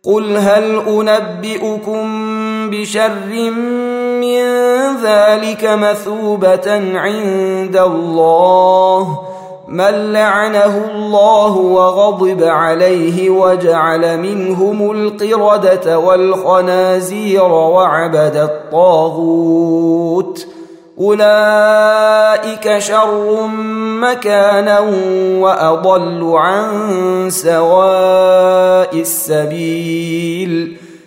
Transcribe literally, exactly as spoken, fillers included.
قل هل أنبئكم بشر من ذلك مثوبة عند الله من لعنه الله وغضب عليه وجعل منهم القردة والخنازير وعبد الطاغوت أولئك شر مكانا وأضل عن سواء السبيل